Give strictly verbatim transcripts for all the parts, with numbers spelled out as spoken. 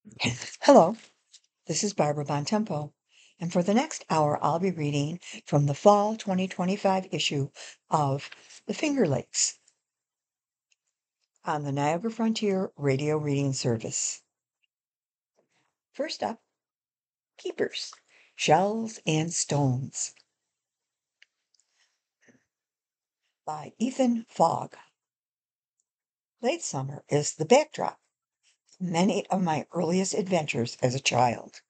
Hello, this is Barbara Bontempo, and for the next hour, I'll be reading from the fall twenty twenty-five issue of The Finger Lakes on the Niagara Frontier Radio Reading Service. First up, Keepers, Shells and Stones by Ethan Fogg. Late summer is the backdrop of many of my earliest adventures as a child.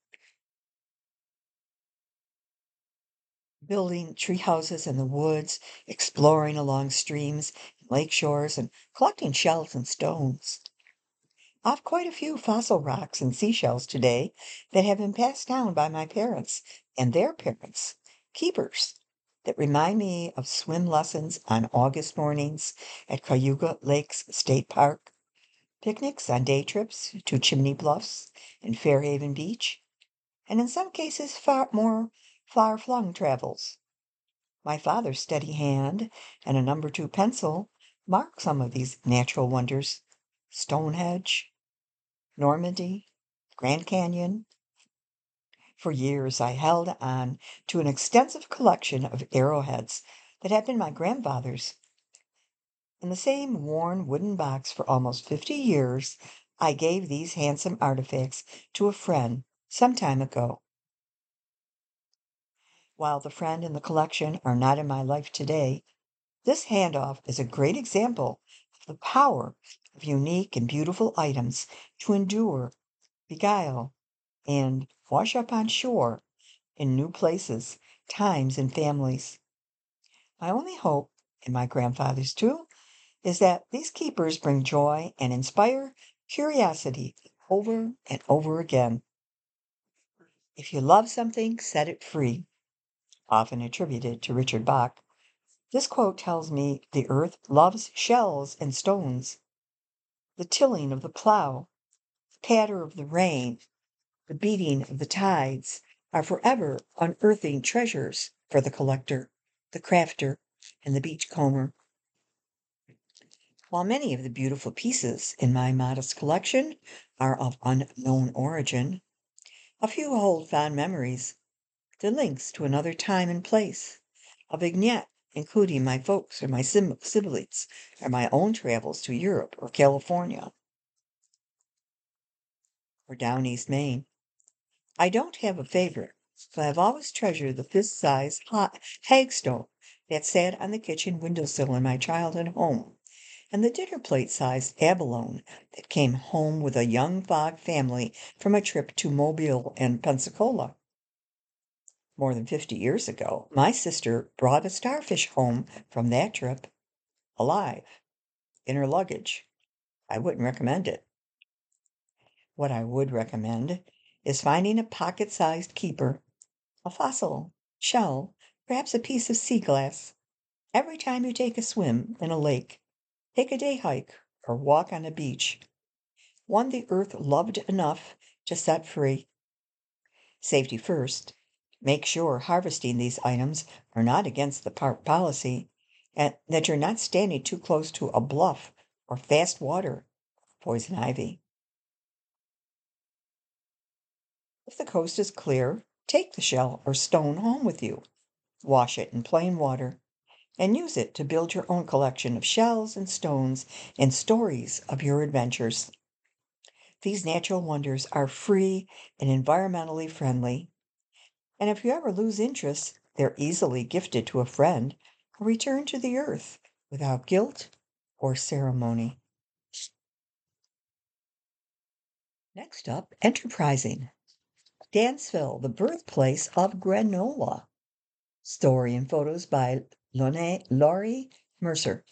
Building tree houses in the woods, exploring along streams and lake shores, and collecting shells and stones. I've quite a few fossil rocks and seashells today that have been passed down by my parents and their parents, keepers, that remind me of swim lessons on August mornings at Cayuga Lakes State Park, picnics on day trips to Chimney Bluffs and Fairhaven Beach, and in some cases far more far-flung travels. My father's steady hand and a number two pencil mark some of these natural wonders: Stonehenge, Normandy, Grand Canyon. For years I held on to an extensive collection of arrowheads that had been my grandfather's. In the same worn wooden box for almost fifty years, I gave these handsome artifacts to a friend some time ago. While the friend and the collection are not in my life today, this handoff is a great example of the power of unique and beautiful items to endure, beguile, and wash up on shore in new places, times, and families. My only hope, and my grandfather's too, is that these keepers bring joy and inspire curiosity over and over again. If you love something, set it free, often attributed to Richard Bach. This quote tells me the earth loves shells and stones. The tilling of the plow, the patter of the rain, the beating of the tides are forever unearthing treasures for the collector, the crafter, and the beachcomber. While many of the beautiful pieces in my modest collection are of unknown origin, a few hold fond memories, the links to another time and place, a vignette including my folks or my sim- siblings or my own travels to Europe or California or down East Maine. I don't have a favorite, but I've always treasured the fist-sized ha- hagstone that sat on the kitchen windowsill in my childhood home, and the dinner plate-sized abalone that came home with a young Fogg family from a trip to Mobile and Pensacola. More than fifty years ago, my sister brought a starfish home from that trip, alive, in her luggage. I wouldn't recommend it. What I would recommend is finding a pocket-sized keeper, a fossil, shell, perhaps a piece of sea glass, every time you take a swim in a lake, take a day hike, or walk on a beach, one the earth loved enough to set free. Safety first. Make sure harvesting these items are not against the park policy, and that you're not standing too close to a bluff or fast water, poison ivy. If the coast is clear, take the shell or stone home with you. Wash it in plain water, and use it to build your own collection of shells and stones and stories of your adventures. These natural wonders are free and environmentally friendly, and if you ever lose interest, they're easily gifted to a friend or returned to the earth without guilt or ceremony. Next up, Enterprising. Danceville, the birthplace of granola. Story and photos by Lone- Laurie Mercer.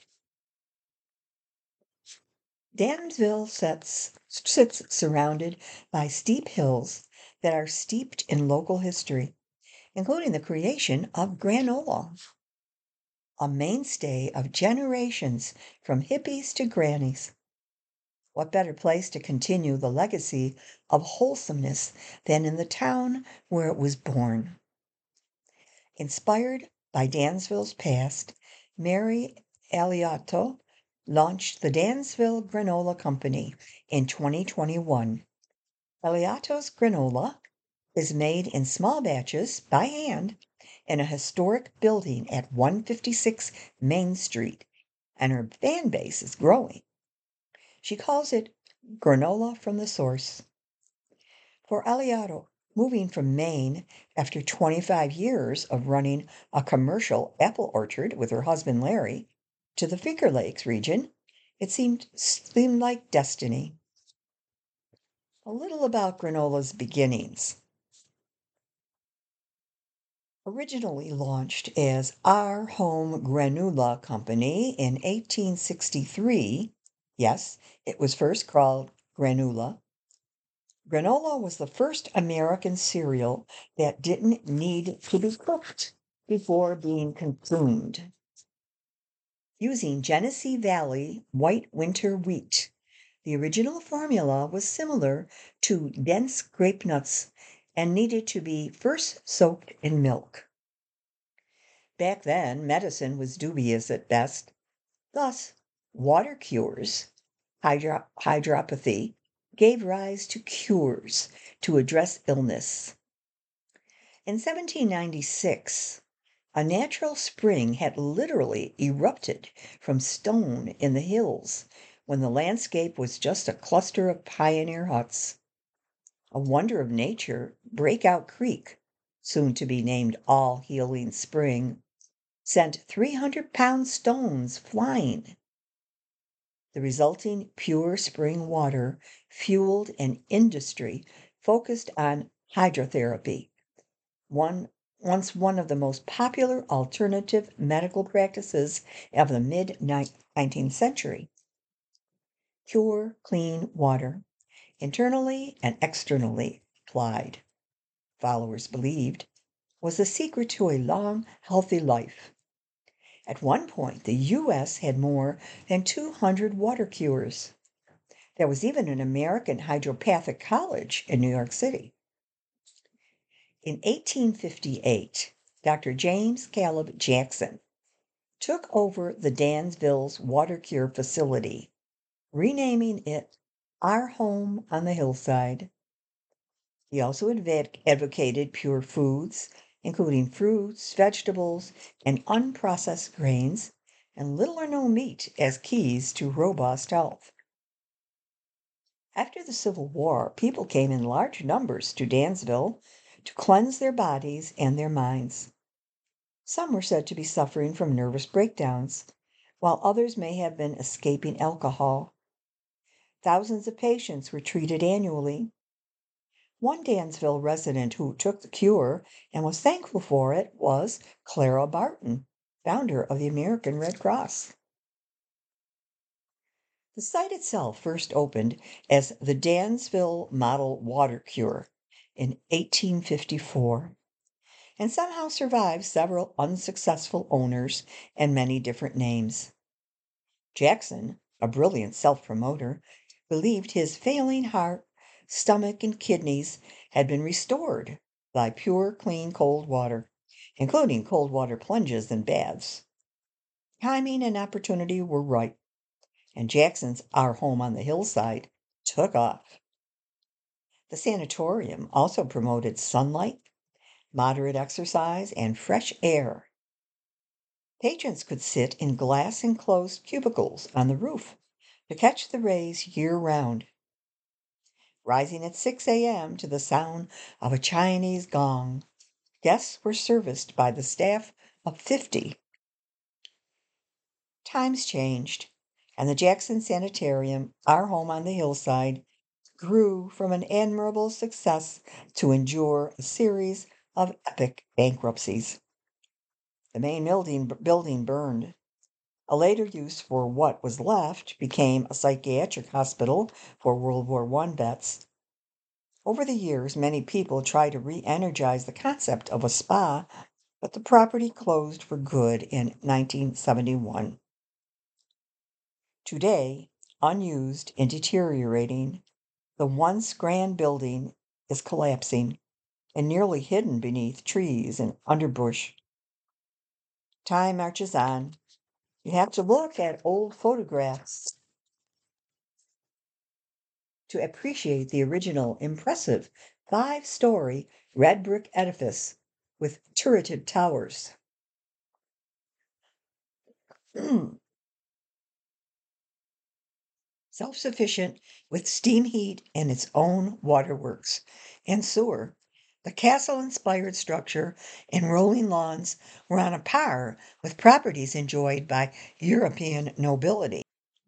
Dansville sets, sits surrounded by steep hills that are steeped in local history, including the creation of granola, a mainstay of generations from hippies to grannies. What better place to continue the legacy of wholesomeness than in the town where it was born? Inspired by Dansville's past, Mary Aliotto launched the Dansville Granola Company in twenty twenty-one. Eliato's granola is made in small batches by hand in a historic building at one fifty-six Main Street, and her fan base is growing. She calls it granola from the source. For Eliato, moving from Maine after twenty-five years of running a commercial apple orchard with her husband Larry to the Finger Lakes region, it seemed seemed like destiny. A little about granola's beginnings. Originally launched as Our Home Granula Company in eighteen sixty-three, yes, it was first called Granula. Granola was the first American cereal that didn't need to be cooked before being consumed. Using Genesee Valley white winter wheat, the original formula was similar to dense grape nuts and needed to be first soaked in milk. Back then, medicine was dubious at best. Thus, water cures, hydro- hydropathy, gave rise to cures to address illness. In seventeen ninety-six, a natural spring had literally erupted from stone in the hills when the landscape was just a cluster of pioneer huts. A wonder of nature, Breakout Creek, soon to be named All Healing Spring, sent three hundred pound stones flying. The resulting pure spring water fueled an industry focused on hydrotherapy, one once one of the most popular alternative medical practices of the mid nineteenth century. Pure, clean water, internally and externally applied, followers believed, was the secret to a long, healthy life. At one point, the U S had more than two hundred water cures. There was even an American hydropathic college in New York City. In eighteen fifty-eight, Doctor James Caleb Jackson took over the Dansville's water cure facility, renaming it Our Home on the Hillside. He also adv- advocated pure foods, including fruits, vegetables, and unprocessed grains, and little or no meat as keys to robust health. After the Civil War, people came in large numbers to Dansville to cleanse their bodies and their minds. Some were said to be suffering from nervous breakdowns, while others may have been escaping alcohol. Thousands of patients were treated annually. One Dansville resident who took the cure and was thankful for it was Clara Barton, founder of the American Red Cross. The site itself first opened as the Dansville Model Water Cure in eighteen fifty-four, and somehow survived several unsuccessful owners and many different names. Jackson, a brilliant self-promoter, believed his failing heart, stomach, and kidneys had been restored by pure, clean, cold water, including cold water plunges and baths. Timing and opportunity were right, and Jackson's Our Home on the Hillside took off. The sanatorium also promoted sunlight, moderate exercise, and fresh air. Patrons could sit in glass-enclosed cubicles on the roof to catch the rays year-round. Rising at six a.m. to the sound of a Chinese gong, guests were serviced by the staff of fifty. Times changed, and the Jackson Sanitarium, Our Home on the Hillside, grew from an admirable success to endure a series of epic bankruptcies. The main building, building burned. A later use for what was left became a psychiatric hospital for World War One vets. Over the years, many people tried to re-energize the concept of a spa, but the property closed for good in nineteen seventy-one. Today, unused and deteriorating, the once grand building is collapsing and nearly hidden beneath trees and underbrush. Time marches on. You have to look at old photographs to appreciate the original impressive five-story red brick edifice with turreted towers. Self-sufficient with steam heat and its own waterworks and sewer. The castle-inspired structure and rolling lawns were on a par with properties enjoyed by European nobility.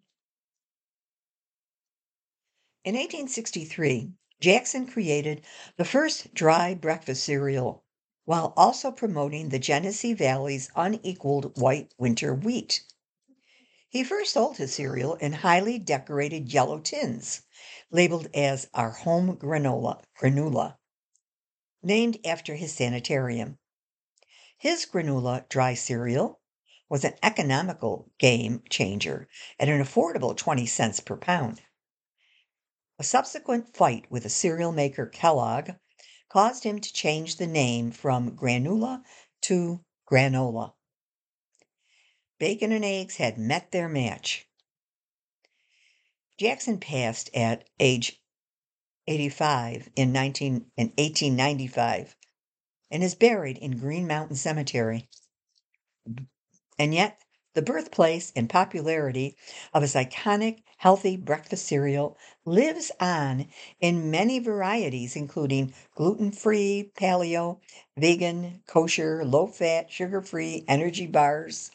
In eighteen sixty-three, Jackson created the first dry breakfast cereal, while also promoting the Genesee Valley's unequaled white winter wheat. He first sold his cereal in highly decorated yellow tins, labeled as our home granola, granula, named after his sanitarium. His granola dry cereal was an economical game changer at an affordable twenty cents per pound. A subsequent fight with the cereal maker Kellogg caused him to change the name from granula to granola. Bacon and eggs had met their match. Jackson passed at age eighty-five in nineteen in eighteen ninety-five and is buried in Green Mountain Cemetery. And yet, the birthplace and popularity of his iconic healthy breakfast cereal lives on in many varieties, including gluten-free, paleo, vegan, kosher, low-fat, sugar-free energy bars.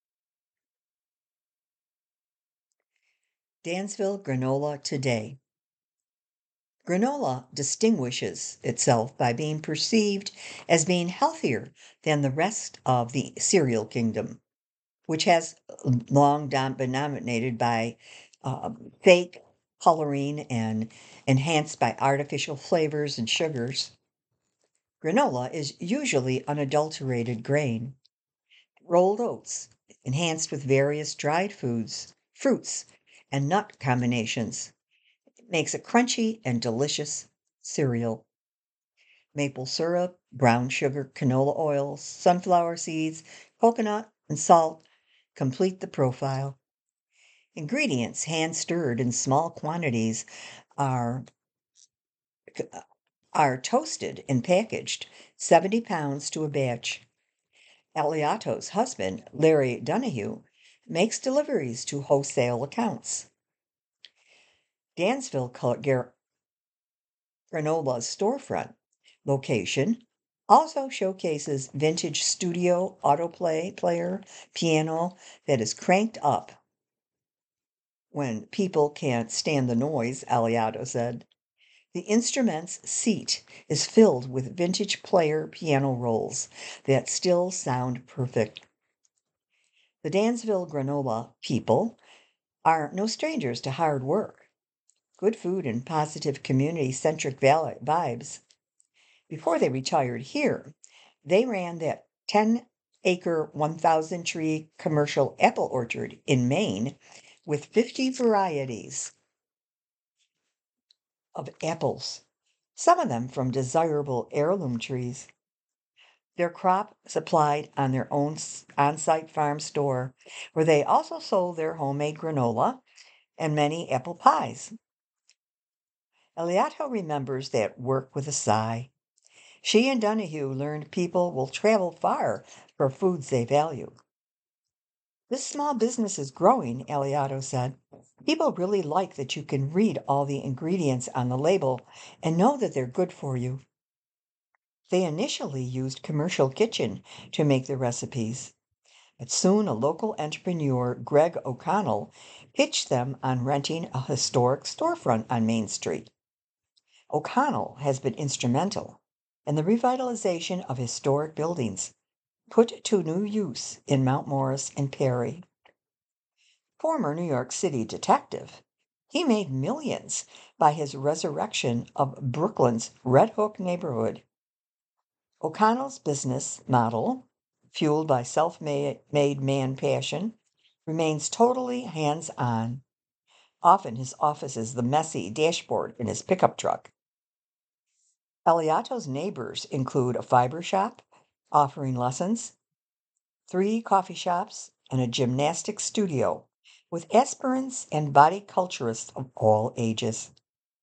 Dansville granola today. Granola distinguishes itself by being perceived as being healthier than the rest of the cereal kingdom, which has long dom- been dominated by uh, fake coloring and enhanced by artificial flavors and sugars. Granola is usually unadulterated grain, rolled oats, enhanced with various dried foods, fruits, and nut combinations. It makes a crunchy and delicious cereal. Maple syrup, brown sugar, canola oils, sunflower seeds, coconut, and salt complete the profile. Ingredients hand stirred in small quantities are are toasted and packaged, seventy pounds to a batch. Aliato's husband, Larry Donahue, makes deliveries to wholesale accounts. Dansville Granola's storefront location also showcases vintage studio autoplay player piano that is cranked up when people can't stand the noise, Aliato said. The instrument's seat is filled with vintage player piano rolls that still sound perfect. The Dansville granola people are no strangers to hard work, good food, and positive community-centric vibes. Before they retired here, they ran that ten-acre, one thousand tree commercial apple orchard in Maine with fifty varieties of apples, some of them from desirable heirloom trees. Their crop supplied on their own on-site farm store, where they also sold their homemade granola and many apple pies. Eliato remembers that work with a sigh. She and Donahue learned people will travel far for foods they value. This small business is growing, Aliato said. People really like that you can read all the ingredients on the label and know that they're good for you. They initially used Commercial Kitchen to make the recipes, but soon a local entrepreneur, Greg O'Connell, pitched them on renting a historic storefront on Main Street. O'Connell has been instrumental in the revitalization of historic buildings, put to new use in Mount Morris and Perry. Former New York City detective, he made millions by his resurrection of Brooklyn's Red Hook neighborhood. O'Connell's business model, fueled by self-made man passion, remains totally hands-on. Often his office is the messy dashboard in his pickup truck. Aliato's neighbors include a fiber shop offering lessons, three coffee shops, and a gymnastics studio with aspirants and body culturists of all ages.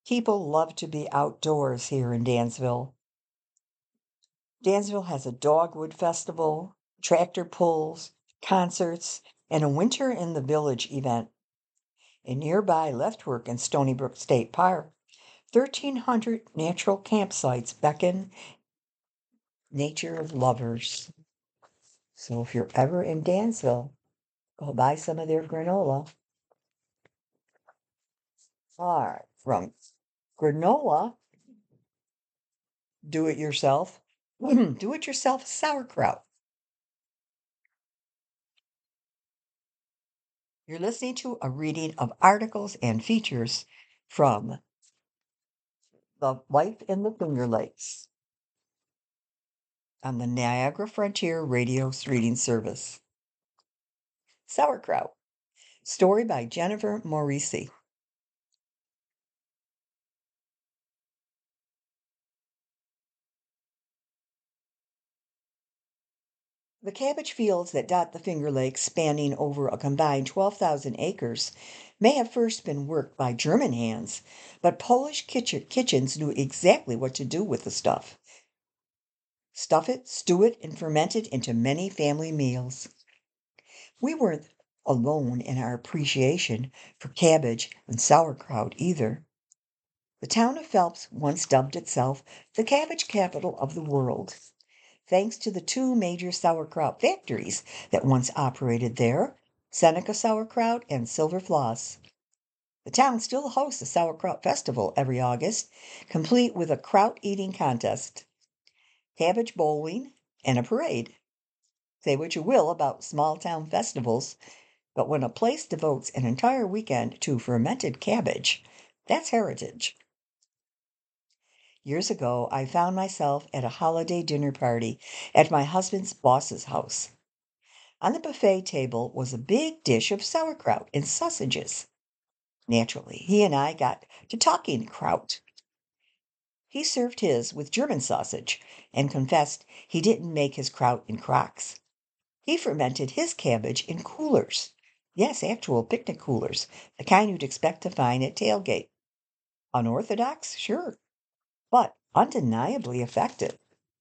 People love to be outdoors here in Dansville. Dansville has a dogwood festival, tractor pulls, concerts, and a Winter in the Village event. In nearby Leftwork and Stony Brook State Park, thirteen hundred natural campsites beckon nature lovers. So if you're ever in Dansville, go buy some of their granola. All right, from granola, do it yourself, do it yourself sauerkraut. You're listening to a reading of articles and features from The Life in the Finger Lakes on the Niagara Frontier Radio Reading Service. Sauerkraut, story by Jennifer Morisi. The cabbage fields that dot the Finger Lakes, spanning over a combined twelve thousand acres, may have first been worked by German hands, but Polish kitchen, kitchens knew exactly what to do with the stuff. Stuff it, stew it, and ferment it into many family meals. We weren't alone in our appreciation for cabbage and sauerkraut either. The town of Phelps once dubbed itself the cabbage capital of the world, thanks to the two major sauerkraut factories that once operated there, Seneca Sauerkraut and Silver Floss. The town still hosts a sauerkraut festival every August, complete with a kraut eating contest, cabbage bowling, and a parade. Say what you will about small town festivals, but when a place devotes an entire weekend to fermented cabbage, that's heritage. Years ago, I found myself at a holiday dinner party at my husband's boss's house. On the buffet table was a big dish of sauerkraut and sausages. Naturally, he and I got to talking kraut. He served his with German sausage and confessed he didn't make his kraut in crocks. He fermented his cabbage in coolers. Yes, actual picnic coolers, the kind you'd expect to find at tailgate. Unorthodox, sure, but undeniably effective.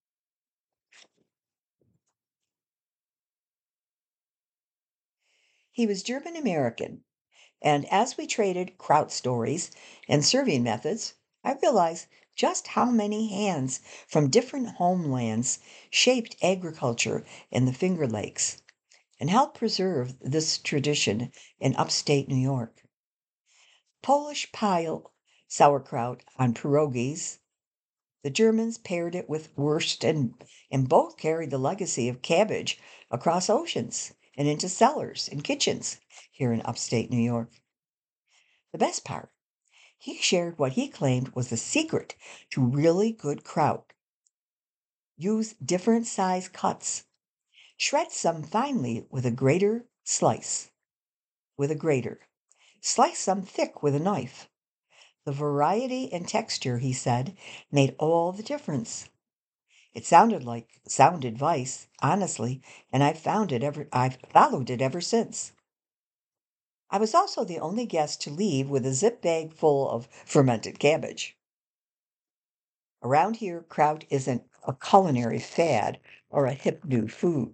He was German American, and as we traded kraut stories and serving methods, I realized just how many hands from different homelands shaped agriculture in the Finger Lakes and helped preserve this tradition in upstate New York. Polish pile sauerkraut on pierogies. The Germans paired it with Wurst, and, and both carried the legacy of cabbage across oceans and into cellars and kitchens here in upstate New York. The best part, he shared what he claimed was the secret to really good kraut. Use different size cuts. Shred some finely with a grater, slice with a grater. Slice some thick with a knife. The variety and texture, he said, made all the difference. It sounded like sound advice, honestly, and I've found it ever I've followed it ever since. I was also the only guest to leave with a zip bag full of fermented cabbage. Around here, kraut isn't a culinary fad or a hip new food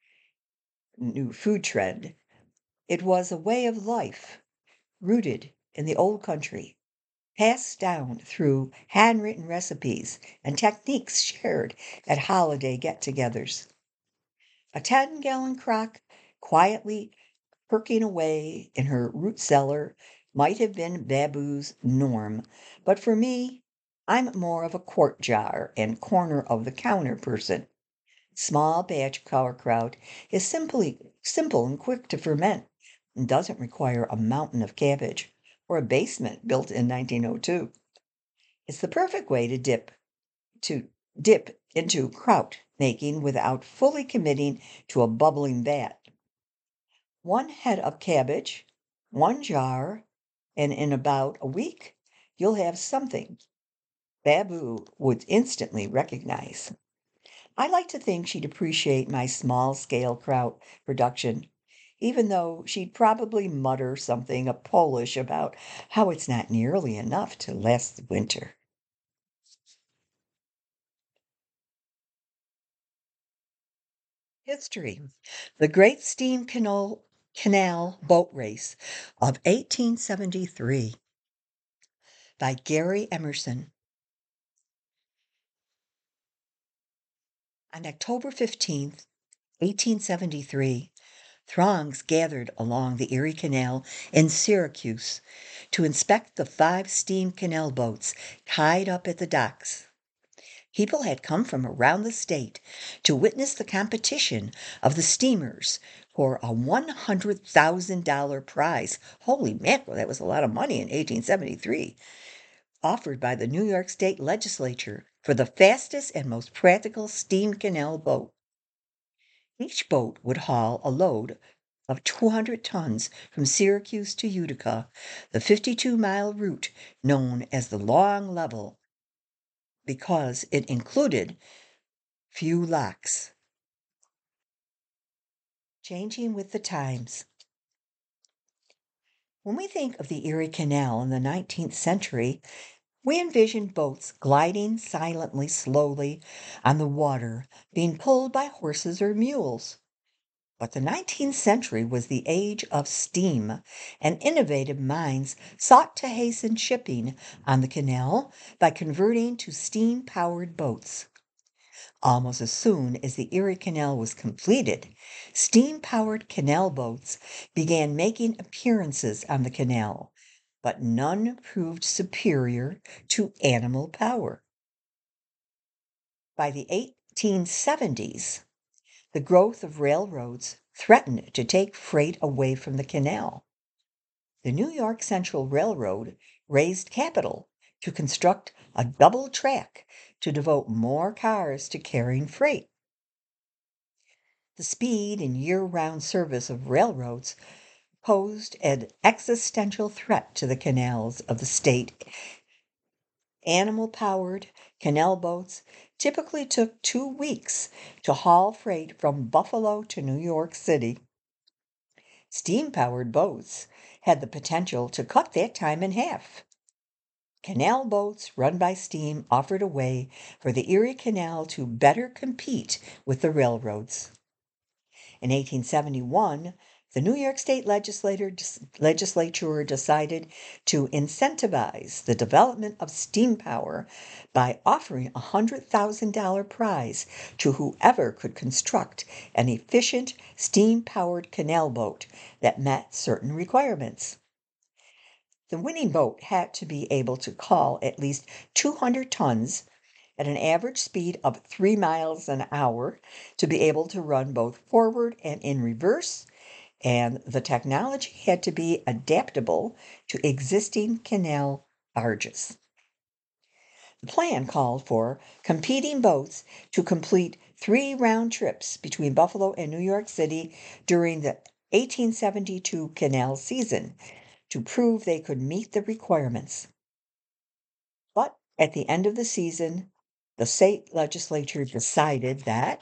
new food trend. It was a way of life, rooted in the old country, passed down through handwritten recipes and techniques shared at holiday get-togethers. A ten-gallon crock quietly perking away in her root cellar might have been Babu's norm, but for me, I'm more of a quart jar and corner of the counter person. Small batch sauerkraut is simply simple and quick to ferment and doesn't require a mountain of cabbage or a basement built in nineteen oh two. It's the perfect way to dip to dip into kraut making without fully committing to a bubbling vat. One head of cabbage, one jar, and in about a week you'll have something Babu would instantly recognize. I like to think she'd appreciate my small scale kraut production. even though she'd probably mutter something of Polish about how it's not nearly enough to last the winter. History. The Great Steam Canal, Canal Boat Race of eighteen seventy-three by Gary Emerson. On October fifteenth, eighteen seventy-three, throngs gathered along the Erie Canal in Syracuse to inspect the five steam canal boats tied up at the docks. People had come from around the state to witness the competition of the steamers for a one hundred thousand dollars prize. Holy mackerel, that was a lot of money in eighteen seventy-three. Offered by the New York State Legislature for the fastest and most practical steam canal boat. Each boat would haul a load of two hundred tons from Syracuse to Utica, the fifty-two mile route known as the Long Level, because it included few locks. Changing with the times. When we think of the Erie Canal in the nineteenth century, we envision boats gliding silently, slowly on the water, being pulled by horses or mules. But the nineteenth century was the age of steam, and innovative minds sought to hasten shipping on the canal by converting to steam-powered boats. Almost as soon as the Erie Canal was completed, steam-powered canal boats began making appearances on the canal, but none proved superior to animal power. By the eighteen seventies, the growth of railroads threatened to take freight away from the canal. The New York Central Railroad raised capital to construct a double track to devote more cars to carrying freight. The speed and year-round service of railroads posed an existential threat to the canals of the state. Animal-powered canal boats typically took two weeks to haul freight from Buffalo to New York City. Steam-powered boats had the potential to cut that time in half. Canal boats run by steam offered a way for the Erie Canal to better compete with the railroads. In eighteen seventy-one, the New York State Legislature, legislature decided to incentivize the development of steam power by offering a one hundred thousand dollars prize to whoever could construct an efficient steam-powered canal boat that met certain requirements. The winning boat had to be able to haul at least two hundred tons at an average speed of three miles an hour, to be able to run both forward and in reverse, and the technology had to be adaptable to existing canal barges. The plan called for competing boats to complete three round trips between Buffalo and New York City during the eighteen seventy-two canal season to prove they could meet the requirements. But at the end of the season, the state legislature decided that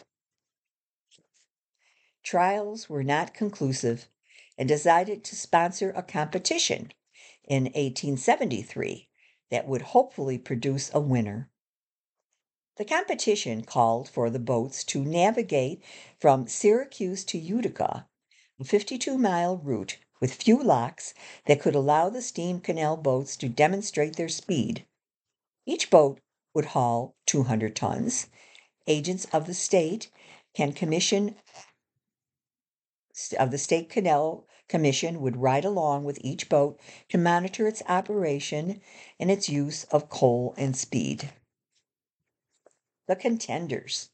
trials were not conclusive and decided to sponsor a competition in eighteen seventy-three that would hopefully produce a winner. The competition called for the boats to navigate from Syracuse to Utica, a fifty-two mile route with few locks that could allow the steam canal boats to demonstrate their speed. Each boat would haul two hundred tons. Agents of the state can commission of the State Canal Commission would ride along with each boat to monitor its operation and its use of coal and speed. The contenders.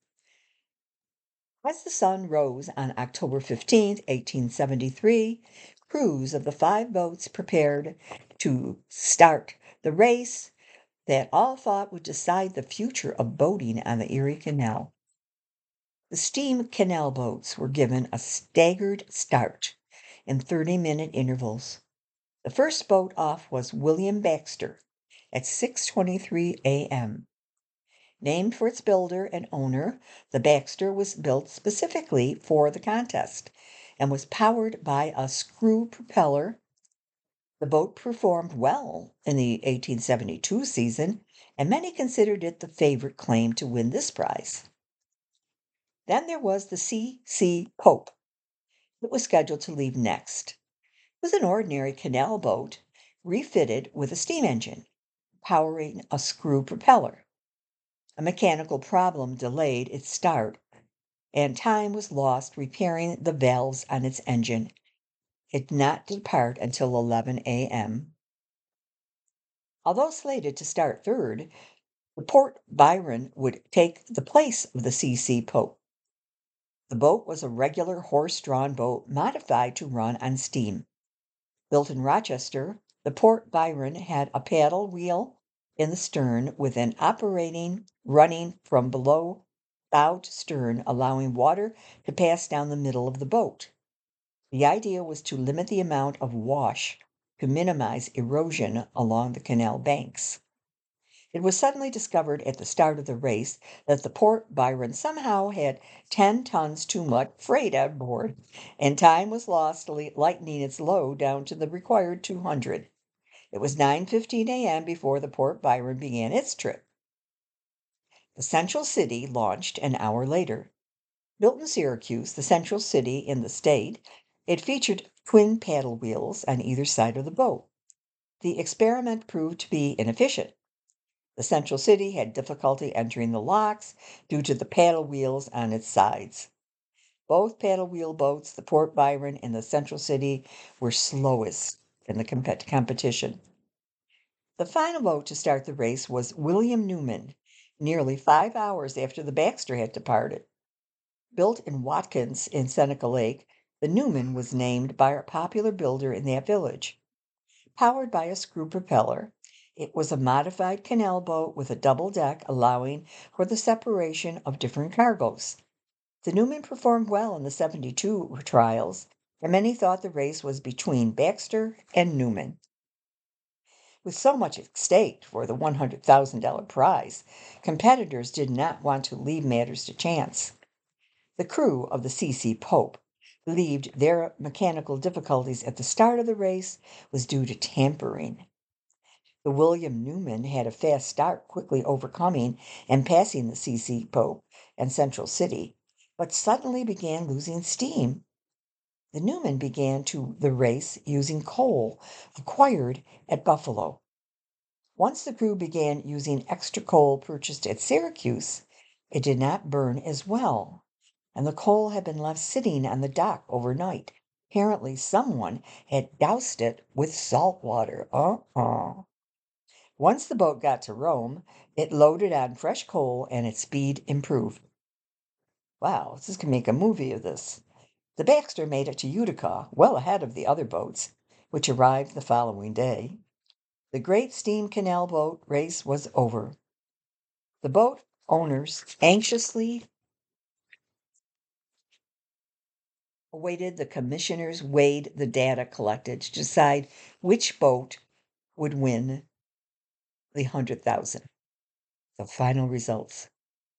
As the sun rose on October fifteenth, eighteen seventy-three, crews of the five boats prepared to start the race that all thought would decide the future of boating on the Erie Canal. The steam canal boats were given a staggered start in thirty-minute intervals. The first boat off was William Baxter at six twenty-three a m Named for its builder and owner, the Baxter was built specifically for the contest and was powered by a screw propeller. The boat performed well in the eighteen seventy-two season, and many considered it the favorite claim to win this prize. Then there was the C C Pope. It was scheduled to leave next. It was an ordinary canal boat, refitted with a steam engine, powering a screw propeller. A mechanical problem delayed its start, and time was lost repairing the valves on its engine. It did not depart until eleven a m Although slated to start third, the Port Byron would take the place of the C C Pope. The boat was a regular horse-drawn boat modified to run on steam. Built in Rochester, the Port Byron had a paddle wheel in the stern with an operating running from below bow to stern, allowing water to pass down the middle of the boat. The idea was to limit the amount of wash to minimize erosion along the canal banks. It was suddenly discovered at the start of the race that the Port Byron somehow had ten tons too much freight on board, and time was lost lightening its load down to the required two hundred. It was nine fifteen a m before the Port Byron began its trip. The Central City launched an hour later. Built in Syracuse, the Central City in the state, it featured twin paddle wheels on either side of the boat. The experiment proved to be inefficient. The Central City had difficulty entering the locks due to the paddle wheels on its sides. Both paddle wheel boats, the Port Byron and the Central City, were slowest in the comp- competition. The final boat to start the race was William Newman, nearly five hours after the Baxter had departed. Built in Watkins in Seneca Lake, the Newman was named by a popular builder in that village. Powered by a screw propeller, it was a modified canal boat with a double deck allowing for the separation of different cargoes. The Newman performed well in the seventy-two trials, and many thought the race was between Baxter and Newman. With so much at stake for the one hundred thousand dollars prize, competitors did not want to leave matters to chance. The crew of the C C Pope believed their mechanical difficulties at the start of the race was due to tampering. The William Newman had a fast start, quickly overcoming and passing the C C Pope and Central City, but suddenly began losing steam. The Newman began to the race using coal acquired at Buffalo. Once the crew began using extra coal purchased at Syracuse, it did not burn as well, and the coal had been left sitting on the dock overnight. Apparently, someone had doused it with salt water. Uh-uh. Once the boat got to Rome, it loaded on fresh coal and its speed improved. Wow, this can make a movie of this. The Baxter made it to Utica well ahead of the other boats, which arrived the following day. The great steam canal boat race was over. The boat owners anxiously awaited the commissioners weighed the data collected to decide which boat would win the hundred thousand. The final results.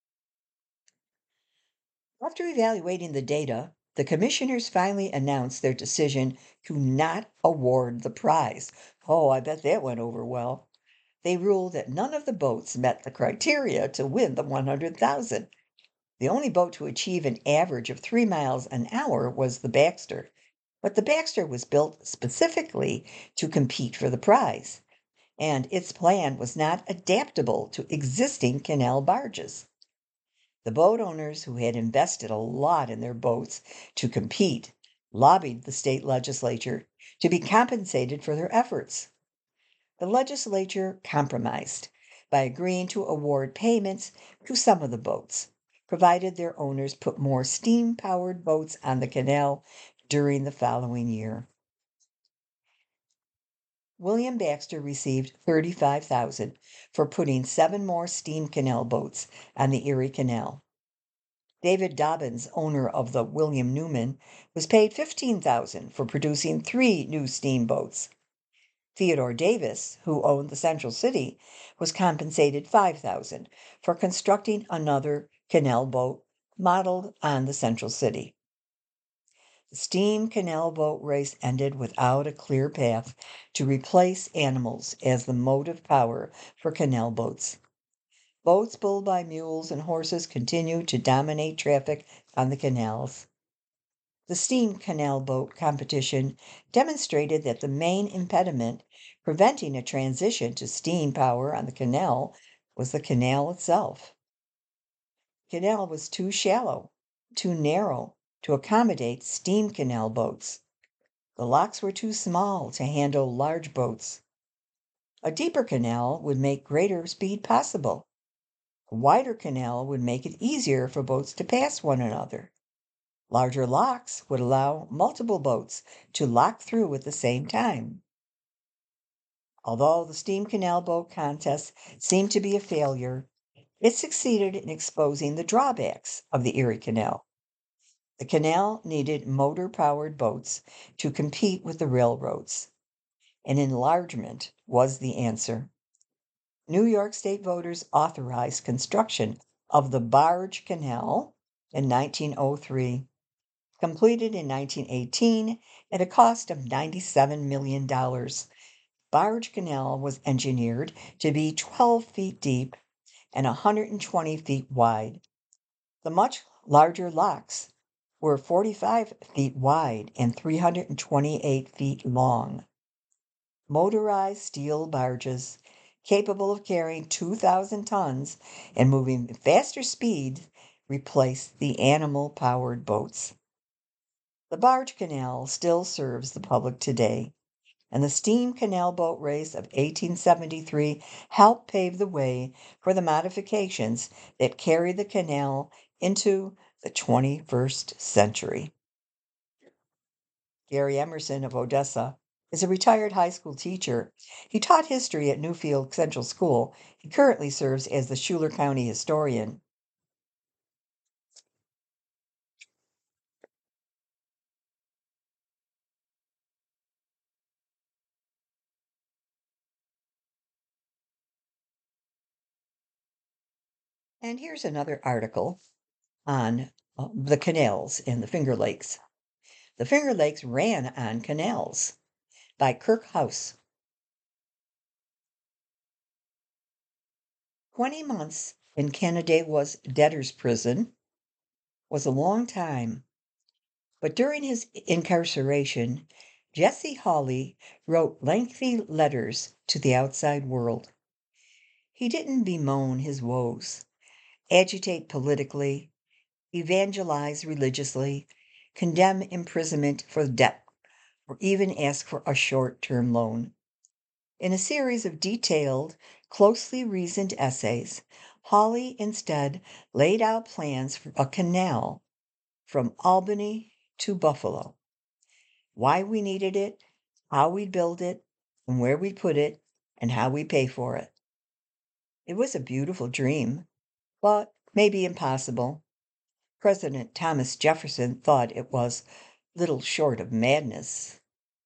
After evaluating the data, the commissioners finally announced their decision to not award the prize. Oh, I bet that went over well. They ruled that none of the boats met the criteria to win the one hundred thousand. The only boat to achieve an average of three miles an hour was the Baxter, but the Baxter was built specifically to compete for the prize, and its plan was not adaptable to existing canal barges. The boat owners, who had invested a lot in their boats to compete, lobbied the state legislature to be compensated for their efforts. The legislature compromised by agreeing to award payments to some of the boats, provided their owners put more steam-powered boats on the canal during the following year. William Baxter received thirty-five thousand dollars for putting seven more steam canal boats on the Erie Canal. David Dobbins, owner of the William Newman, was paid fifteen thousand dollars for producing three new steamboats. Theodore Davis, who owned the Central City, was compensated five thousand dollars for constructing another canal boat modeled on the Central City. The steam canal boat race ended without a clear path to replace animals as the motive power for canal boats. Boats pulled by mules and horses continued to dominate traffic on the canals. The steam canal boat competition demonstrated that the main impediment preventing a transition to steam power on the canal was the canal itself. The canal was too shallow, too narrow to accommodate steam canal boats. The locks were too small to handle large boats. A deeper canal would make greater speed possible. A wider canal would make it easier for boats to pass one another. Larger locks would allow multiple boats to lock through at the same time. Although the steam canal boat contest seemed to be a failure, it succeeded in exposing the drawbacks of the Erie Canal. The canal needed motor-powered boats to compete with the railroads. An enlargement was the answer. New York State voters authorized construction of the Barge Canal in nineteen oh three, completed in nineteen eighteen at a cost of ninety-seven million dollars. Barge Canal was engineered to be twelve feet deep and one hundred twenty feet wide. The much larger locks were forty-five feet wide and three hundred twenty-eight feet long. Motorized steel barges, capable of carrying two thousand tons and moving faster speeds, replaced the animal-powered boats. The barge canal still serves the public today, and the steam canal boat race of eighteen seventy-three helped pave the way for the modifications that carried the canal into the twenty-first century. Gary Emerson of Odessa is a retired high school teacher. He taught history at Newfield Central School. He currently serves as the Schuyler County historian. And here's another article on uh, the canals in the Finger Lakes. The Finger Lakes ran on canals by Kirk House. Twenty months in Canandaigua debtor's prison was a long time, but during his incarceration, Jesse Hawley wrote lengthy letters to the outside world. He didn't bemoan his woes, agitate politically, evangelize religiously, condemn imprisonment for debt, or even ask for a short-term loan. In a series of detailed, closely reasoned essays, Hawley instead laid out plans for a canal from Albany to Buffalo, why we needed it, how we'd build it, and where we'd put it, and how we'd pay for it. It was a beautiful dream, but maybe impossible. President Thomas Jefferson thought it was little short of madness.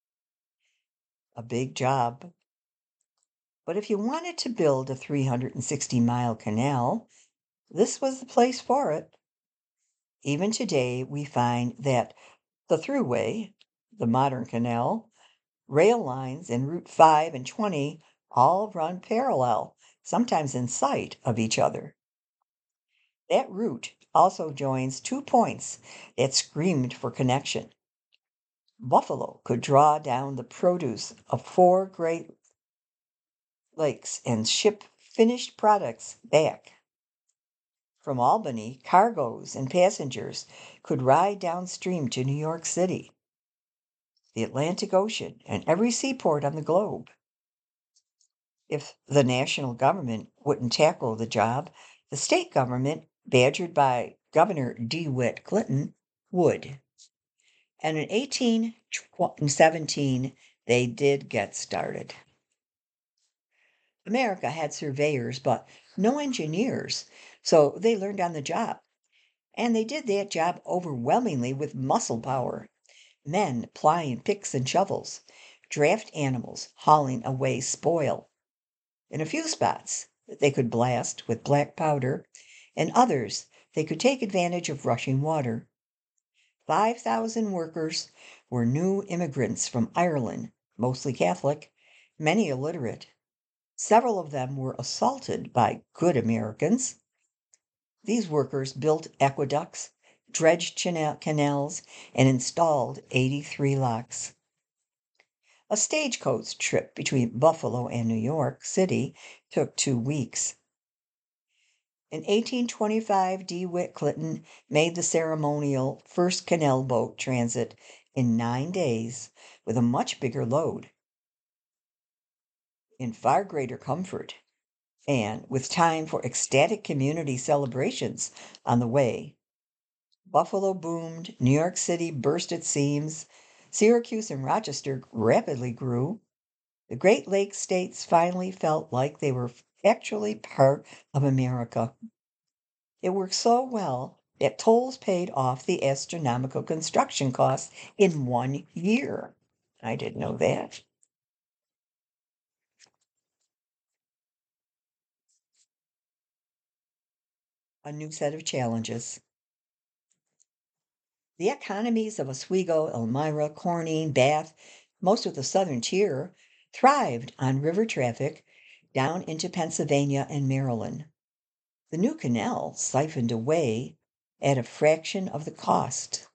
A big job. But if you wanted to build a three hundred sixty mile canal, this was the place for it. Even today, we find that the Thruway, the modern canal, rail lines in Route five and twenty all run parallel, sometimes in sight of each other. That route also joins two points that screamed for connection. Buffalo could draw down the produce of four Great Lakes and ship finished products back. From Albany, cargoes and passengers could ride downstream to New York City, the Atlantic Ocean, and every seaport on the globe. If the national government wouldn't tackle the job, the state government, badgered by Governor DeWitt Clinton, would. And in eighteen seventeen, they did get started. America had surveyors, but no engineers, so they learned on the job. And they did that job overwhelmingly with muscle power. Men plying picks and shovels, draft animals hauling away spoil. In a few spots, they could blast with black powder, and others they could take advantage of rushing water. five thousand workers were new immigrants from Ireland, mostly Catholic, many illiterate. Several of them were assaulted by good Americans. These workers built aqueducts, dredged canals, and installed eighty-three locks. A stagecoach trip between Buffalo and New York City took two weeks. In eighteen twenty-five, DeWitt Clinton made the ceremonial first canal boat transit in nine days with a much bigger load, in far greater comfort, and with time for ecstatic community celebrations on the way. Buffalo boomed, New York City burst its seams, Syracuse and Rochester rapidly grew. The Great Lakes states finally felt like they were actually part of America. It worked so well that tolls paid off the astronomical construction costs in one year. I didn't know that. A new set of challenges. The economies of Oswego, Elmira, Corning, Bath, most of the southern tier, thrived on river traffic down into Pennsylvania and Maryland. The new canal siphoned away at a fraction of the cost.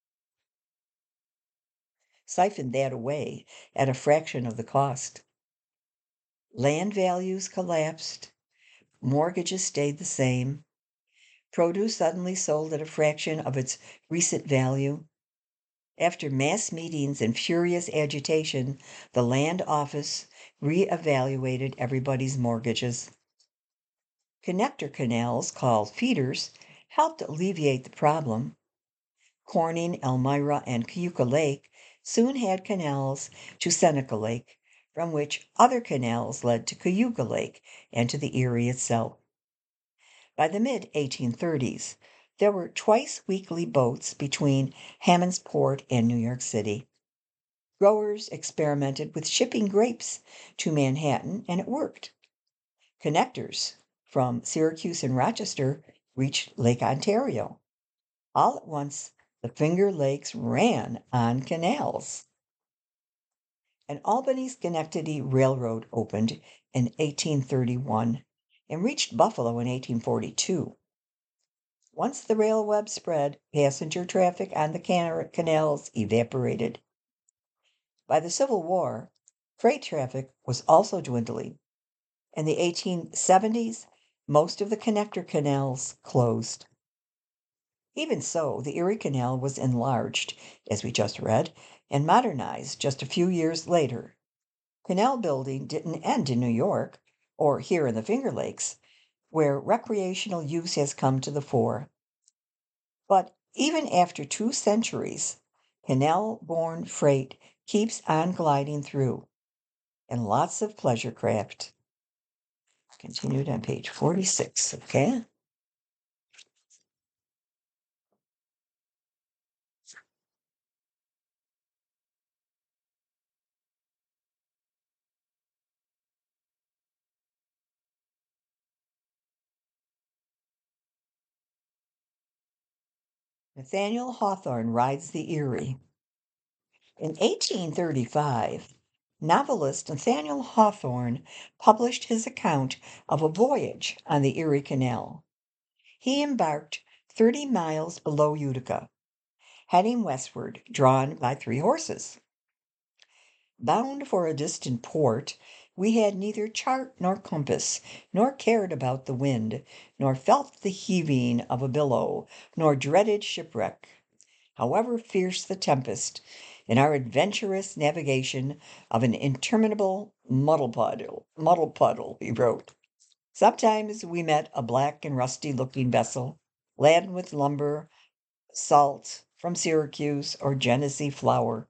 Siphoned that away at a fraction of the cost. Land values collapsed. Mortgages stayed the same. Produce suddenly sold at a fraction of its recent value. After mass meetings and furious agitation, the land office re-evaluated everybody's mortgages. Connector canals, called feeders, helped alleviate the problem. Corning, Elmira, and Cayuga Lake soon had canals to Seneca Lake, from which other canals led to Cayuga Lake and to the Erie itself. By the mid eighteen thirties, there were twice-weekly boats between Hammondsport and New York City. Growers experimented with shipping grapes to Manhattan, and it worked. Connectors from Syracuse and Rochester reached Lake Ontario. All at once, the Finger Lakes ran on canals. An Albany-Schenectady Railroad opened in eighteen thirty-one and reached Buffalo in eighteen forty-two. Once the rail web spread, passenger traffic on the can canals evaporated. By the Civil War, freight traffic was also dwindling. In the eighteen seventies, most of the connector canals closed. Even so, the Erie Canal was enlarged, as we just read, and modernized just a few years later. Canal building didn't end in New York, or here in the Finger Lakes, where recreational use has come to the fore. But even after two centuries, canal-borne freight keeps on gliding through, and lots of pleasure craft. Continued on page forty-six, okay? Nathaniel Hawthorne rides the Erie. In eighteen thirty-five, novelist Nathaniel Hawthorne published his account of a voyage on the Erie Canal. He embarked thirty miles below Utica, heading westward, drawn by three horses. Bound for a distant port, we had neither chart nor compass, nor cared about the wind, nor felt the heaving of a billow, nor dreaded shipwreck, however fierce the tempest, in our adventurous navigation of an interminable muddle puddle, muddle puddle, he wrote. Sometimes we met a black and rusty-looking vessel, laden with lumber, salt from Syracuse, or Genesee flour.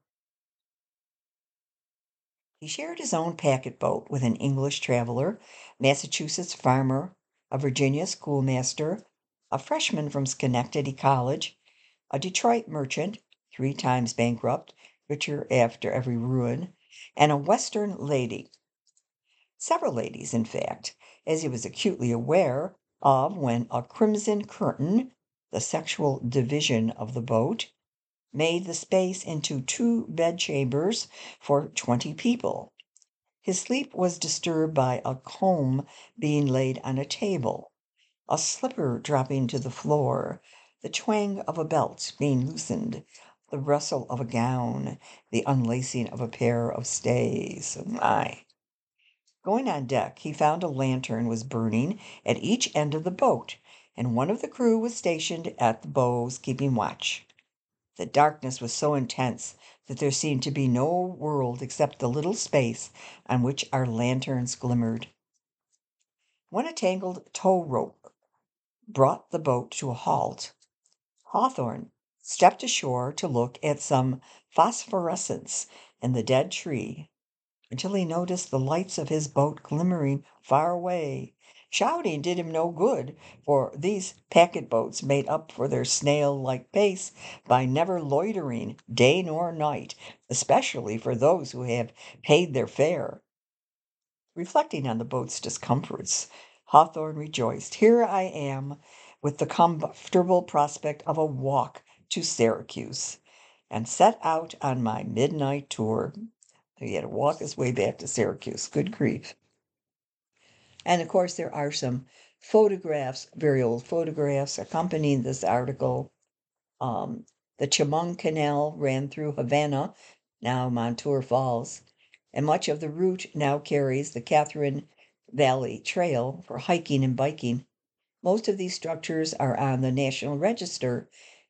He shared his own packet-boat with an English traveler, Massachusetts farmer, a Virginia schoolmaster, a freshman from Schenectady College, a Detroit merchant, three times bankrupt, richer after every ruin, and a Western lady. Several ladies, in fact, as he was acutely aware of when a crimson curtain, the sexual division of the boat, made the space into two bedchambers for twenty people. His sleep was disturbed by a comb being laid on a table, a slipper dropping to the floor, the twang of a belt being loosened, the rustle of a gown, the unlacing of a pair of stays. My! Going on deck, he found a lantern was burning at each end of the boat, and one of the crew was stationed at the bows keeping watch. The darkness was so intense that there seemed to be no world except the little space on which our lanterns glimmered. When a tangled tow rope brought the boat to a halt, Hawthorne stepped ashore to look at some phosphorescence in the dead tree until he noticed the lights of his boat glimmering far away. Shouting did him no good, for these packet boats made up for their snail-like pace by never loitering day nor night, especially for those who have paid their fare. Reflecting on the boat's discomforts, Hawthorne rejoiced. Here I am, with the comfortable prospect of a walk to Syracuse, and set out on my midnight tour. He had to walk his way back to Syracuse. Good grief. And of course, there are some photographs, very old photographs, accompanying this article. Um, the Chemung Canal ran through Havana, now Montour Falls, and much of the route now carries the Catherine Valley Trail for hiking and biking. Most of these structures are on the National Register.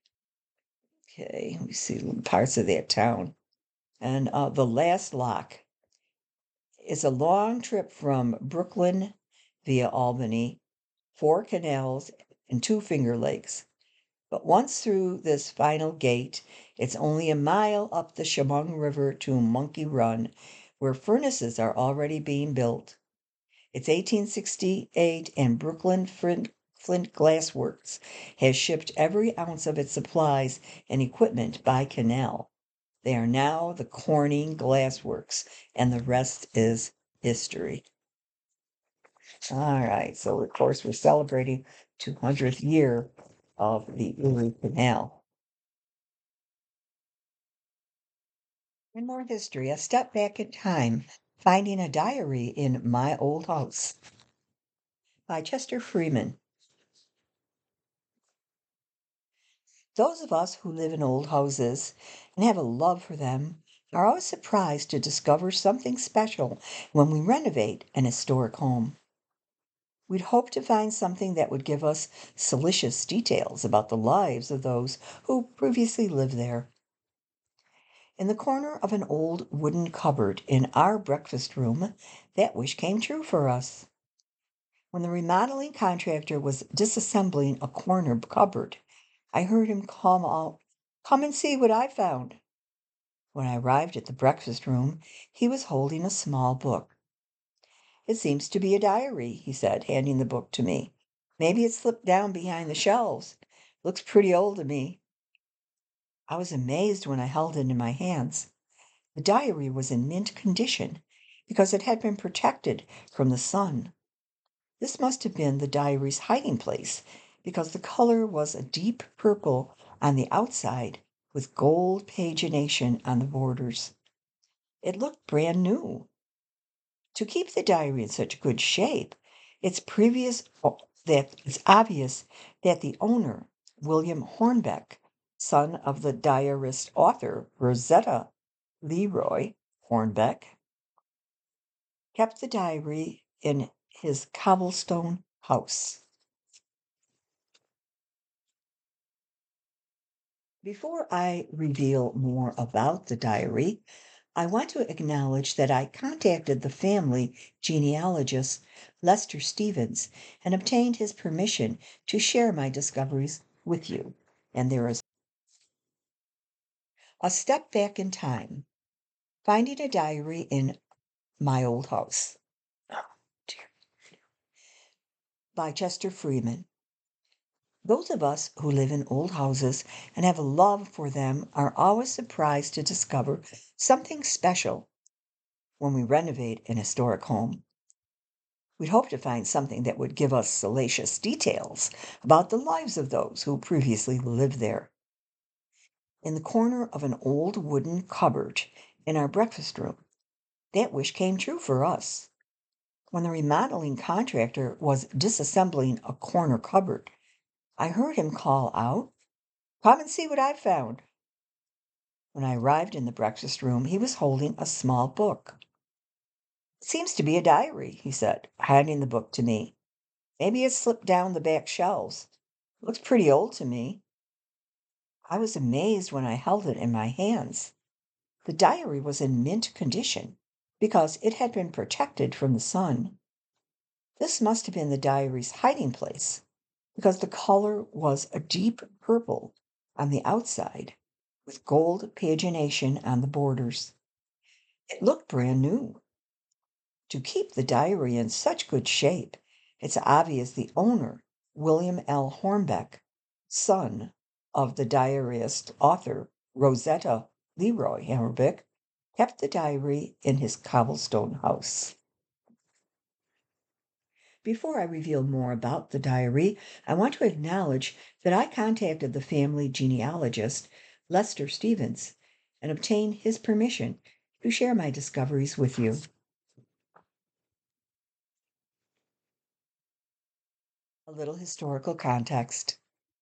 Okay, let me see parts of that town. And uh, the last lock is a long trip from Brooklyn via Albany, four canals, and two Finger Lakes. But once through this final gate, it's only a mile up the Chemung River to Monkey Run, where furnaces are already being built. It's eighteen sixty-eight, and Brooklyn Flint, Flint Glass Works has shipped every ounce of its supplies and equipment by canal. They are now the Corning Glass Works, and the rest is history. All right, so of course we're celebrating two hundredth year of the Erie Canal. In more history, a step back in time, finding a diary in My Old House by Chester Freeman. Those of us who live in old houses and have a love for them are always surprised to discover something special when we renovate an historic home. We'd hope to find something that would give us salacious details about the lives of those who previously lived there. In the corner of an old wooden cupboard in our breakfast room, that wish came true for us. When the remodeling contractor was disassembling a corner cupboard, I heard him call out, "Come and see what I found." When I arrived at the breakfast room, he was holding a small book. "It seems to be a diary," he said, handing the book to me. "Maybe it slipped down behind the shelves. Looks pretty old to me." I was amazed when I held it in my hands. The diary was in mint condition because it had been protected from the sun. This must have been the diary's hiding place, because the color was a deep purple on the outside with gold pagination on the borders. It looked brand new. To keep the diary in such good shape, it's previous that it's obvious that the owner, William Hornbeck, son of the diarist author Rosetta Leroy Hornbeck, kept the diary in his cobblestone house. Before I reveal more about the diary, I want to acknowledge that I contacted the family genealogist, Lester Stevens, and obtained his permission to share my discoveries with you. And there is a step back in time, finding a diary in My Old House. Oh, dear. By Chester Freeman. Those of us who live in old houses and have a love for them are always surprised to discover something special when we renovate an historic home. We'd hope to find something that would give us salacious details about the lives of those who previously lived there. in the corner of an old wooden cupboard in our breakfast room. That wish came true for us. When the remodeling contractor was disassembling a corner cupboard, I heard him call out, "Come and see what I've found." When I arrived in the breakfast room, he was holding a small book. "It seems to be a diary," he said, handing the book to me. "Maybe it's slipped down the back shelves. It looks pretty old to me." I was amazed when I held it in my hands. The diary was in mint condition, because it had been protected from the sun. This must have been the diary's hiding place, because the color was a deep purple on the outside, with gold pagination on the borders. It looked brand new. To keep the diary in such good shape, it's obvious the owner, William L. Hornbeck, son of the diarist author Rosetta Leroy Hornbeck, kept the diary in his cobblestone house. Before I reveal more about the diary, I want to acknowledge that I contacted the family genealogist, Lester Stevens, and obtained his permission to share my discoveries with you. A little historical context.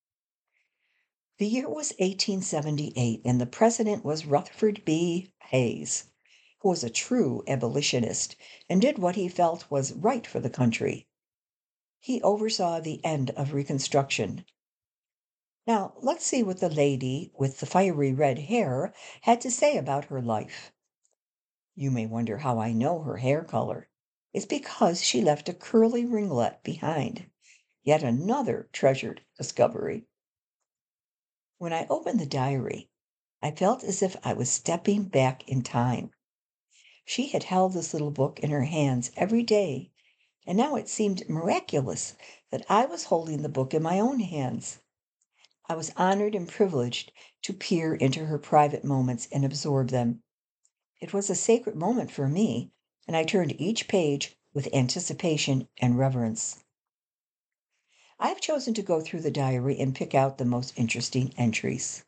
The year was eighteen seventy-eight, and the president was Rutherford B. Hayes, who was a true abolitionist and did what he felt was right for the country. He oversaw the end of Reconstruction. Now, let's see what the lady with the fiery red hair had to say about her life. You may wonder how I know her hair color. It's because she left a curly ringlet behind. Yet another treasured discovery. When I opened the diary, I felt as if I was stepping back in time. She had held this little book in her hands every day, and now it seemed miraculous that I was holding the book in my own hands. I was honored and privileged to peer into her private moments and absorb them. It was a sacred moment for me, and I turned each page with anticipation and reverence. I have chosen to go through the diary and pick out the most interesting entries.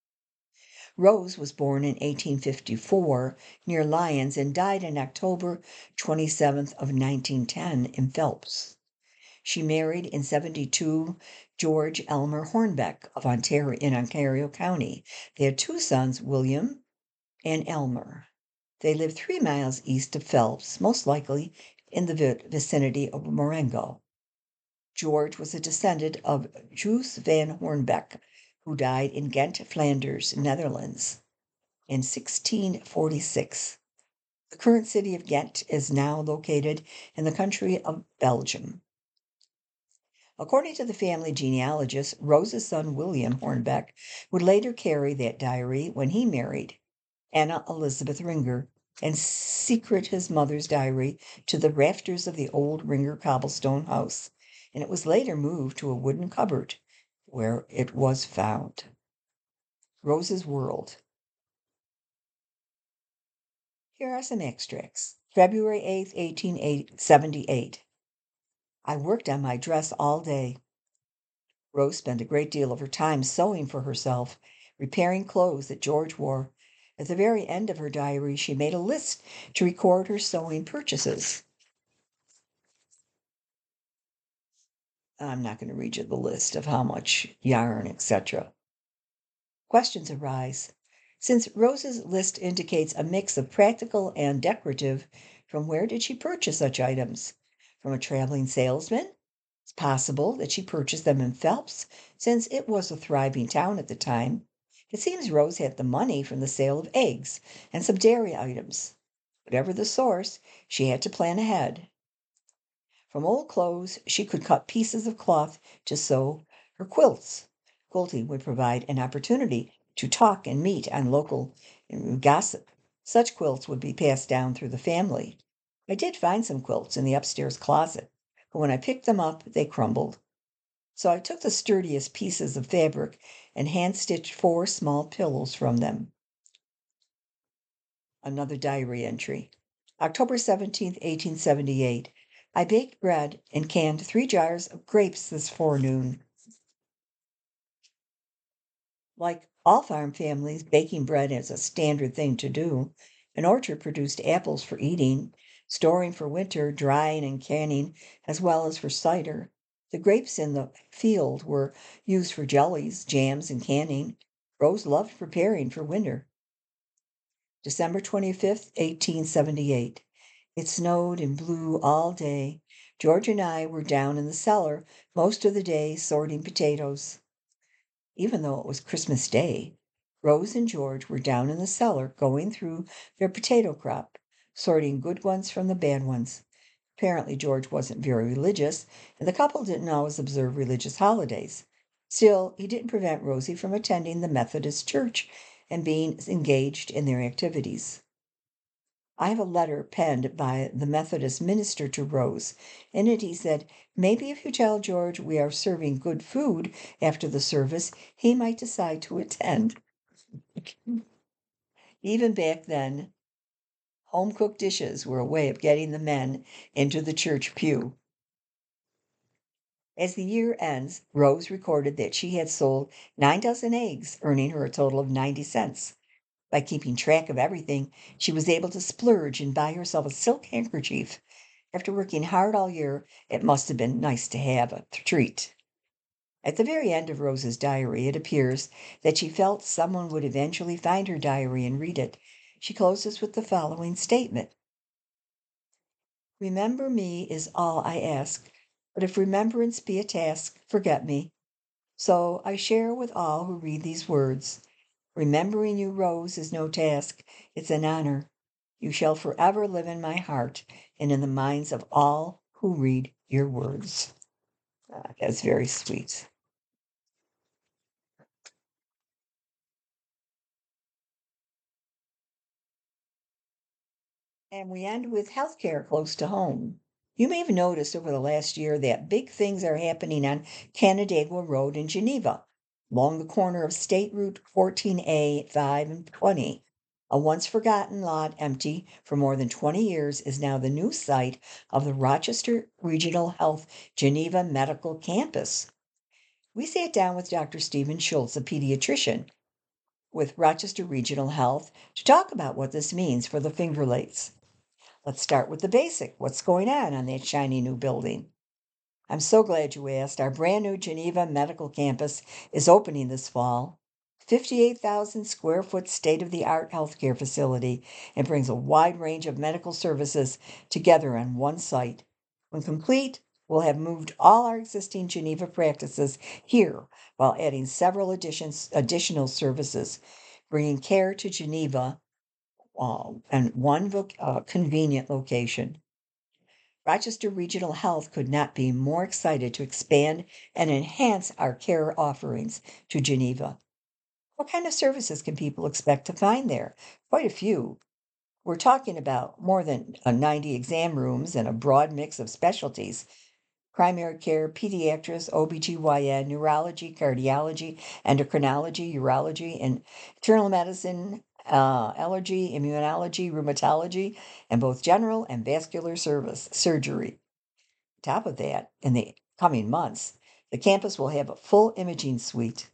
Rose was born in eighteen fifty-four near Lyons and died on October twenty-seventh of nineteen ten in Phelps. She married in seventy-two George Elmer Hornbeck of Ontario in Ontario County. They had two sons, William and Elmer. They lived three miles east of Phelps, most likely in the vicinity of Marengo. George was a descendant of Joos van Hornbeck, who died in Ghent, Flanders, Netherlands, in sixteen forty-six. The current city of Ghent is now located in the country of Belgium. According to the family genealogist, Rose's son William Hornbeck would later carry that diary when he married Anna Elizabeth Ringer and secret his mother's diary to the rafters of the old Ringer cobblestone house, and it was later moved to a wooden cupboard where it was found. Rose's World. Here are some extracts. February eighth, eighteen seventy-eight. I worked on my dress all day. Rose spent a great deal of her time sewing for herself, repairing clothes that George wore. At the very end of her diary, she made a list to record her sewing purchases. I'm not going to read you the list of how much yarn, et cetera. Questions arise. Since Rose's list indicates a mix of practical and decorative, from where did she purchase such items? From a traveling salesman? It's possible that she purchased them in Phelps, since it was a thriving town at the time. It seems Rose had the money from the sale of eggs and some dairy items. Whatever the source, she had to plan ahead. From old clothes, she could cut pieces of cloth to sew her quilts. Quilting would provide an opportunity to talk and meet on local gossip. Such quilts would be passed down through the family. I did find some quilts in the upstairs closet, but when I picked them up, they crumbled. So I took the sturdiest pieces of fabric and hand-stitched four small pillows from them. Another diary entry. October seventeenth, eighteen seventy-eight. I baked bread and canned three jars of grapes this forenoon. Like All farm families, baking bread is a standard thing to do. An orchard produced apples for eating, storing for winter, drying and canning, as well as for cider. The grapes in the field were used for jellies, jams, and canning. Rose loved preparing for winter. December twenty-fifth, eighteen seventy-eight. It snowed and blew all day. George and I were down in the cellar most of the day sorting potatoes. Even though it was Christmas Day, Rose and George were down in the cellar going through their potato crop, sorting good ones from the bad ones. Apparently George wasn't very religious, and the couple didn't always observe religious holidays. Still, he didn't prevent Rosie from attending the Methodist church and being engaged in their activities. I have a letter penned by the Methodist minister to Rose. In it he said, "Maybe if you tell George we are serving good food after the service, he might decide to attend." Even back then, home-cooked dishes were a way of getting the men into the church pew. As the year ends, Rose recorded that she had sold nine dozen eggs, earning her a total of ninety cents. By keeping track of everything, she was able to splurge and buy herself a silk handkerchief. After working hard all year, it must have been nice to have a treat. At the very end of Rose's diary, it appears that she felt someone would eventually find her diary and read it. She closes with the following statement. "Remember me is all I ask, but if remembrance be a task, forget me. So I share with all who read these words. Remembering you, Rose, is no task, it's an honor. You shall forever live in my heart and in the minds of all who read your words." Uh, that's very sweet. And we end with healthcare close to home. You may have noticed over the last year that big things are happening on Canandaigua Road in Geneva, along the corner of State Route fourteen A, five, and twenty. A once forgotten lot empty for more than twenty years is now the new site of the Rochester Regional Health Geneva Medical Campus. We sat down with Doctor Stephen Schultz, a pediatrician with Rochester Regional Health, to talk about what this means for the Finger Lakes. Let's start with the basic. What's going on on that shiny new building? I'm so glad you asked. Our brand new Geneva Medical Campus is opening this fall. fifty-eight thousand square foot state of the art healthcare facility and brings a wide range of medical services together on one site. When complete, we'll have moved all our existing Geneva practices here while adding several additions, additional services, bringing care to Geneva uh, and one voc- uh, convenient location. Rochester Regional Health could not be more excited to expand and enhance our care offerings to Geneva. What kind of services can people expect to find there? Quite a few. We're talking about more than uh, ninety exam rooms and a broad mix of specialties: primary care, pediatrics, O B G Y N, neurology, cardiology, endocrinology, urology, and internal medicine, uh, allergy, immunology, rheumatology, and both general and vascular service surgery. Top of that, in the coming months, the campus will have a full imaging suite,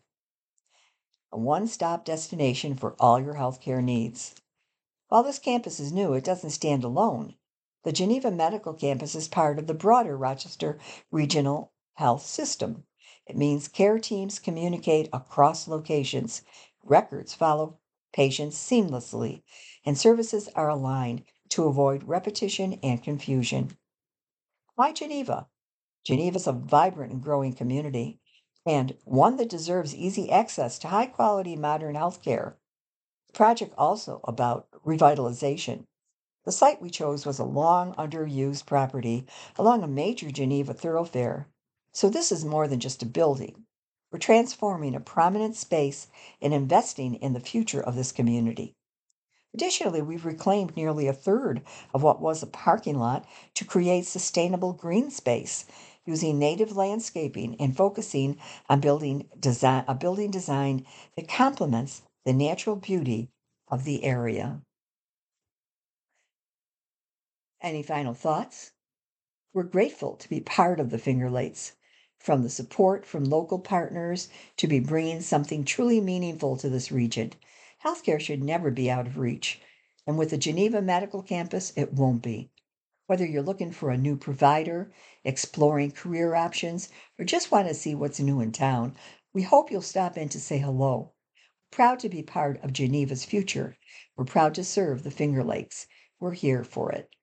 a one-stop destination for all your healthcare needs. While this campus is new, it doesn't stand alone. The Geneva Medical Campus is part of the broader Rochester Regional Health System. It means care teams communicate across locations, records follow patients seamlessly, and services are aligned to avoid repetition and confusion. Why Geneva? Geneva is a vibrant and growing community, and one that deserves easy access to high-quality modern healthcare. The project also about revitalization. The site we chose was a long underused property along a major Geneva thoroughfare. So this is more than just a building. We're transforming a prominent space and investing in the future of this community. Additionally, we've reclaimed nearly a third of what was a parking lot to create sustainable green space using native landscaping and focusing on building design, a building design that complements the natural beauty of the area. Any final thoughts? We're grateful to be part of the Finger Lakes. from the support from local partners to be bringing something truly meaningful to this region. Healthcare should never be out of reach, and with the Geneva Medical Campus, it won't be. Whether you're looking for a new provider, exploring career options, or just want to see what's new in town, we hope you'll stop in to say hello. Proud to be part of Geneva's future. We're proud to serve the Finger Lakes. We're here for it.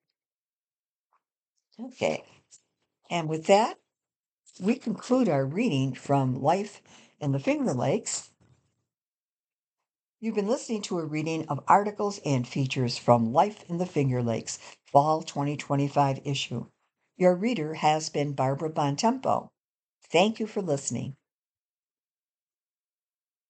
Okay, and with that, we conclude our reading from Life in the Finger Lakes. You've been listening to a reading of articles and features from Life in the Finger Lakes, Fall twenty twenty-five issue. Your reader has been Barbara Bontempo. Thank you for listening.